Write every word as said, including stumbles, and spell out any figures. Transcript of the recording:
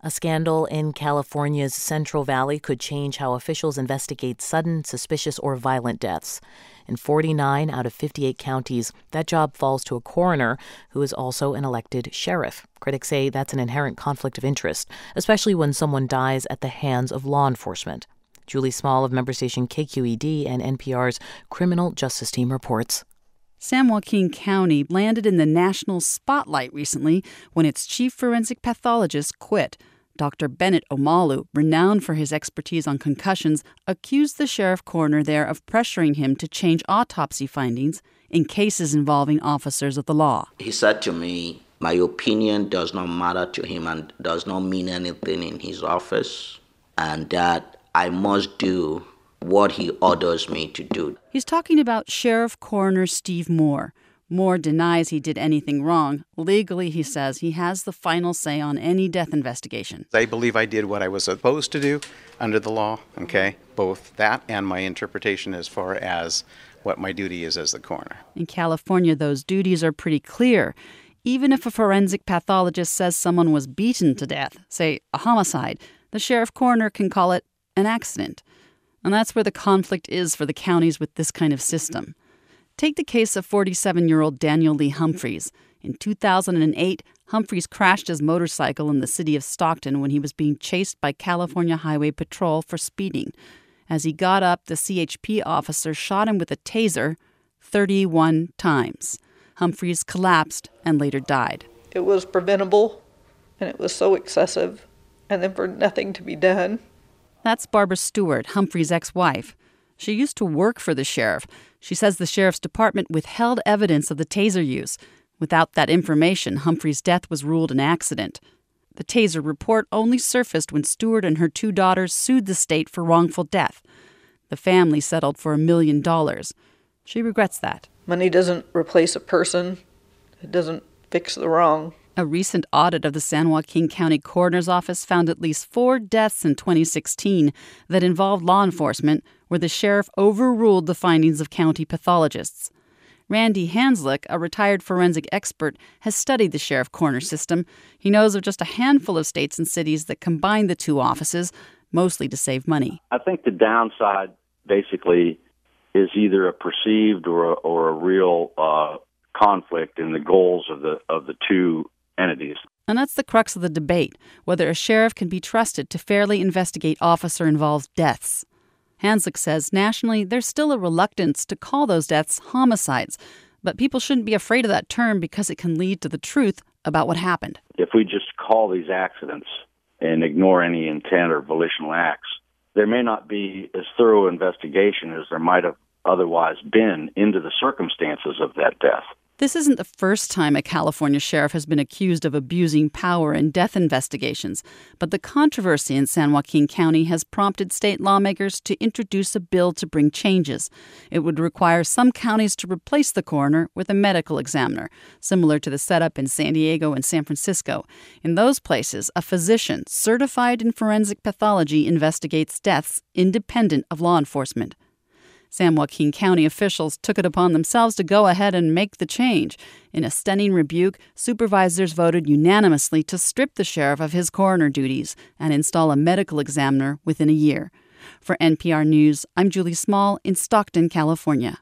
A scandal in California's Central Valley could change how officials investigate sudden, suspicious, or violent deaths. In forty-nine out of fifty-eight counties, that job falls to a coroner who is also an elected sheriff. Critics say that's an inherent conflict of interest, especially when someone dies at the hands of law enforcement. Julie Small of member station K Q E D and N P R's Criminal Justice Team reports. San Joaquin County landed in the national spotlight recently when its chief forensic pathologist quit. Doctor Bennett Omalu, renowned for his expertise on concussions, accused the sheriff coroner there of pressuring him to change autopsy findings in cases involving officers of the law. He said to me, my opinion does not matter to him and does not mean anything in his office, and that I must do what he orders me to do. He's talking about Sheriff Coroner Steve Moore. Moore denies he did anything wrong. Legally, he says, he has the final say on any death investigation. I believe I did what I was supposed to do under the law, okay? Both that and my interpretation as far as what my duty is as the coroner. In California, those duties are pretty clear. Even if a forensic pathologist says someone was beaten to death, say a homicide, the sheriff coroner can call it an accident. And that's where the conflict is for the counties with this kind of system. Take the case of forty-seven-year-old Daniel Lee Humphreys. In two thousand eight, Humphreys crashed his motorcycle in the city of Stockton when he was being chased by California Highway Patrol for speeding. As he got up, the C H P officer shot him with a taser thirty-one times. Humphreys collapsed and later died. It was preventable, and it was so excessive, and then for nothing to be done. That's Barbara Stewart, Humphrey's ex-wife. She used to work for the sheriff. She says the sheriff's department withheld evidence of the taser use. Without that information, Humphrey's death was ruled an accident. The taser report only surfaced when Stewart and her two daughters sued the state for wrongful death. The family settled for a million dollars. She regrets that. Money doesn't replace a person. It doesn't fix the wrong. A recent audit of the San Joaquin County Coroner's Office found at least four deaths in twenty sixteen that involved law enforcement where the sheriff overruled the findings of county pathologists. Randy Hanslick, a retired forensic expert, has studied the sheriff-coroner system. He knows of just a handful of states and cities that combine the two offices, mostly to save money. I think the downside, basically, is either a perceived or a, or a real uh, conflict in the goals of the of the two entities. And that's the crux of the debate, whether a sheriff can be trusted to fairly investigate officer-involved deaths. Hanslick says nationally there's still a reluctance to call those deaths homicides, but people shouldn't be afraid of that term because it can lead to the truth about what happened. If we just call these accidents and ignore any intent or volitional acts, there may not be as thorough investigation as there might have otherwise been into the circumstances of that death. This isn't the first time a California sheriff has been accused of abusing power in death investigations, but the controversy in San Joaquin County has prompted state lawmakers to introduce a bill to bring changes. It would require some counties to replace the coroner with a medical examiner, similar to the setup in San Diego and San Francisco. In those places, a physician certified in forensic pathology investigates deaths independent of law enforcement. San Joaquin County officials took it upon themselves to go ahead and make the change. In a stunning rebuke, supervisors voted unanimously to strip the sheriff of his coroner duties and install a medical examiner within a year. For N P R News, I'm Julie Small in Stockton, California.